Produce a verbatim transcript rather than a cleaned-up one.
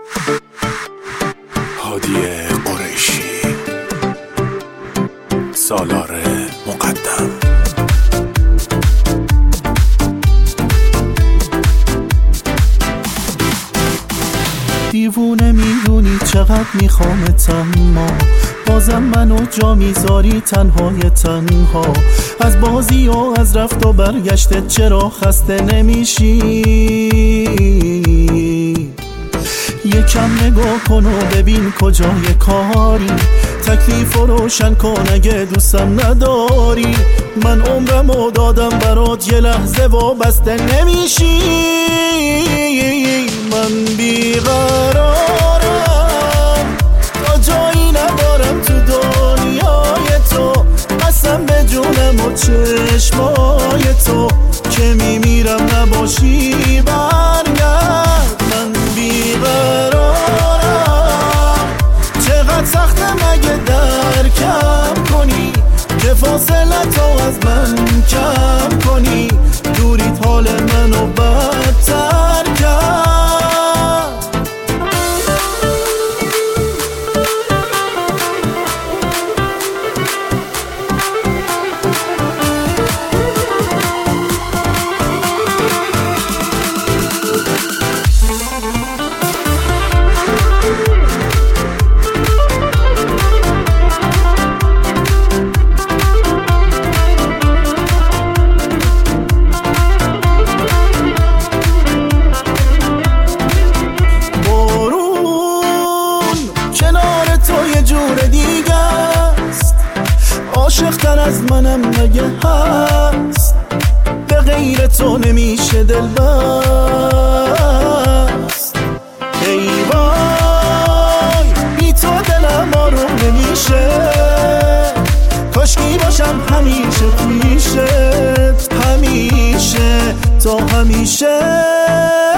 هادی قریشی، سالار مقدم. دیوونه میدونی چقدر میخوامت، اما بازم منو جا میذاری تنهای تنها. از بازی و از رفت و برگشتت چرا خسته نمیشی؟ یکم نگاه کن و ببین کجای کاری، تکلیف رو روشن کن اگه دوستم نداری. من عمرمو دادم برات، یه لحظه وابسته نمیشی. من بیقرارم، تا جایی ندارم تو دنیای تو. قسم به جونم و چشمای تو که میمیرم نباشی برگرد. من بیقرارم، چقدر سخته مگه درکم کنی که فاصله تو از من کم کنی. دوریت حال منو بدتر کرد. عاشق‌تر از منم مگه هست؟ به غیر تو نمیشه دل بست. ای وای بی تو دلم آروم نمیشه. کاشکی باشم همیشه پیشت، همیشه تا همیشه.